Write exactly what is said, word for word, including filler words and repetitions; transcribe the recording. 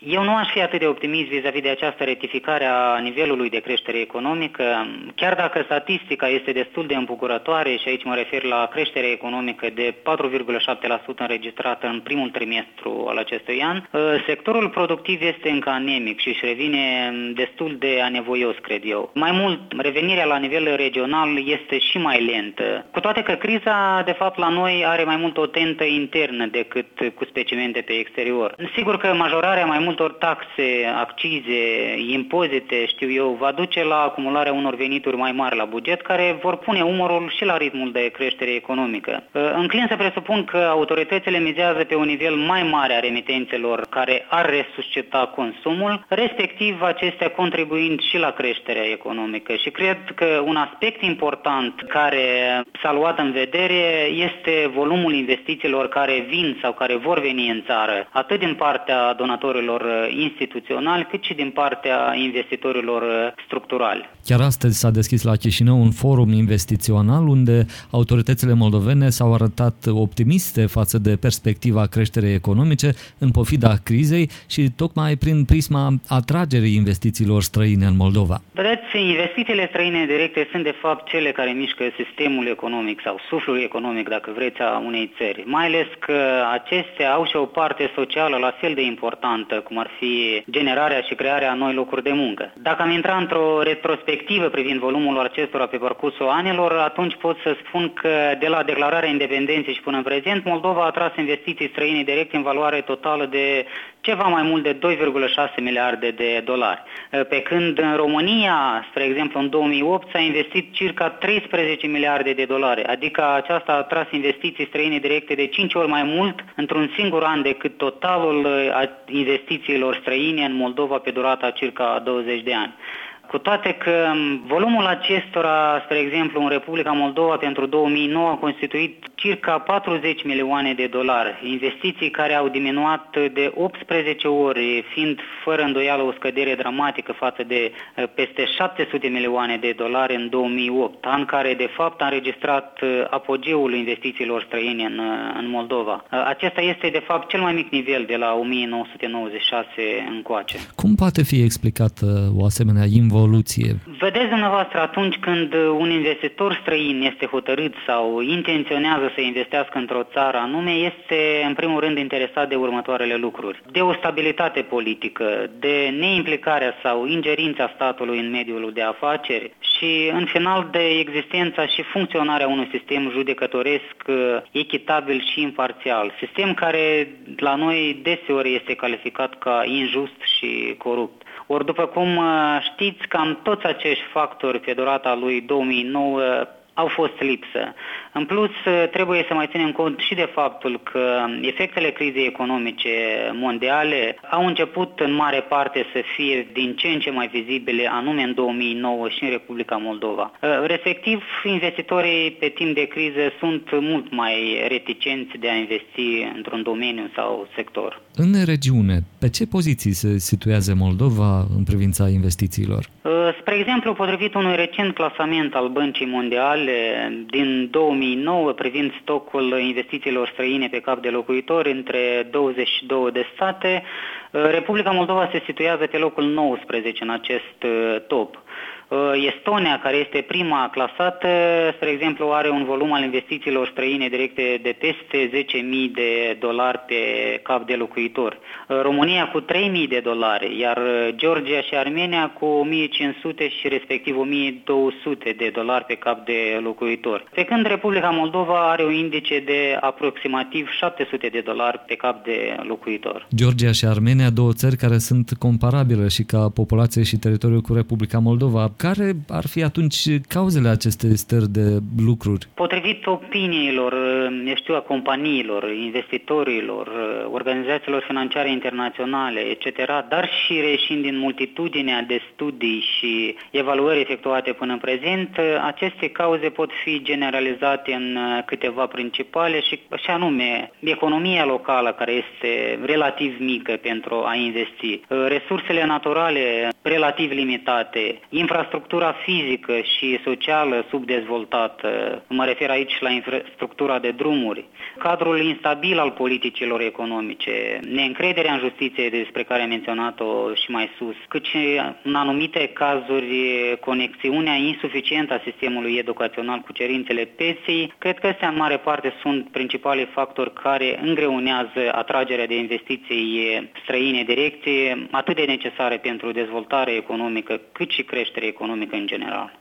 Eu nu aș fi atât de optimist vis-a-vis de această rectificare a nivelului de creștere economică, chiar dacă statistica este destul de îmbucurătoare și aici mă refer la creștere economică de patru virgulă șapte la sută înregistrată în primul trimestru al acestui an. Sectorul productiv este încă anemic și își revine destul de anevoios, cred eu. Mai mult, revenirea la nivel regional este și mai lentă, cu toate că criza, de fapt, la noi are mai mult o tentă internă decât cu specimente pe exterior. Sigur că majorarea mai multor taxe, accize, impozite, știu eu, va duce la acumularea unor venituri mai mari la buget, care vor pune umărul și la ritmul de creștere economică. Înclin să presupun că autoritățile mizează pe un nivel mai mare a remitențelor care ar resuscita consumul, respectiv acestea contribuind și la creșterea economică. Și cred că un aspect important care s-a luat în vedere este volumul investițiilor care vin sau care vor veni în țară, atât din partea donatorilor instituționali, cât și din partea investitorilor structurali. Chiar astăzi s-a deschis la Chișinău un forum investițional unde autoritățile moldovene s-au arătat optimiste față de perspectiva creșterii economice în pofida crizei și tocmai prin prisma atragerii investițiilor străine în Moldova. Vedeți, investițiile străine directe sunt de fapt cele care mișcă sistemul economic sau suflul economic, dacă vreți, a unei țări. Mai ales că acestea au și o parte socială la fel de importantă, cum ar fi generarea și crearea noi locuri de muncă. Dacă am intrat într-o retrospectivă privind volumul acestora pe parcursul anilor, atunci pot să spun că de la declararea independenței și până în prezent, Moldova a atras investiții străine directe în valoare totală de ceva mai mult de doi virgulă șase miliarde de dolari. Pe când în România, spre exemplu, în două mii opt s-a investit circa treisprezece miliarde de dolari, adică aceasta a atras investiții străine directe de cinci ori mai mult într-un singur an decât totalul investițiilor străine în Moldova pe durata circa douăzeci de ani. Cu toate că volumul acestora, spre exemplu, în Republica Moldova pentru două mii nouă a constituit circa patruzeci milioane de dolari, investiții care au diminuat de optsprezece ori, fiind fără îndoială o scădere dramatică față de peste șapte sute milioane de dolari în două mii opt, an care de fapt a înregistrat apogeul investițiilor străine în, în Moldova. Acesta este de fapt cel mai mic nivel de la o mie nouă sute nouăzeci și șase încoace. Cum poate fi explicată o asemenea involuție? Vedeți dumneavoastră, atunci când un investitor străin este hotărât sau intenționează să investească într-o țară anume, este în primul rând interesat de următoarele lucruri: de o stabilitate politică, de neimplicarea sau ingerința statului în mediul de afaceri și, în final, de existența și funcționarea unui sistem judecătoresc echitabil și imparțial, sistem care la noi deseori este calificat ca injust și corupt. Ori, după cum știți, cam toți acești factori pe durata lui două mii nouă au fost lipsă. În plus, trebuie să mai ținem cont și de faptul că efectele crizei economice mondiale au început în mare parte să fie din ce în ce mai vizibile anume în două mii nouă și în Republica Moldova. Respectiv, investitorii pe timp de criză sunt mult mai reticenți de a investi într-un domeniu sau sector. În regiune, pe ce poziții se situează Moldova în privința investițiilor? Spre exemplu, potrivit unui recent clasament al Băncii Mondiale din două mii nouă privind stocul investițiilor străine pe cap de locuitori între douăzeci și două de state, Republica Moldova se situează pe locul nouăsprezece în acest top. Estonia, care este prima clasată, spre exemplu, are un volum al investițiilor străine directe de peste zece mii de dolari pe cap de locuitor. România cu trei mii de dolari, iar Georgia și Armenia cu o mie cinci sute și respectiv o mie două sute de dolari pe cap de locuitor. Pe când Republica Moldova are un indice de aproximativ șapte sute de dolari pe cap de locuitor. Georgia și Armenia, două țări care sunt comparabile și ca populație și teritoriu cu Republica Moldova. Care ar fi atunci cauzele acestei stări de lucruri? Potrivit opiniilor, eu știu, a companiilor, investitorilor, organizațiilor financiare internaționale, et cetera, dar și reieșind din multitudinea de studii și evaluări efectuate până în prezent, aceste cauze pot fi generalizate în câteva principale și, și anume, economia locală, care este relativ mică pentru a investi, resursele naturale relativ limitate, infrastructura infrastructura fizică și socială subdezvoltată, mă refer aici la infrastructura de drumuri, cadrul instabil al politicilor economice, neîncrederea în justiție despre care am menționat-o și mai sus, cât și în anumite cazuri conexiunea insuficientă a sistemului educațional cu cerințele pieței, cred că astea în mare parte sunt principalii factori care îngreunează atragerea de investiții străine directe atât de necesare pentru dezvoltare economică cât și creștere economică în general.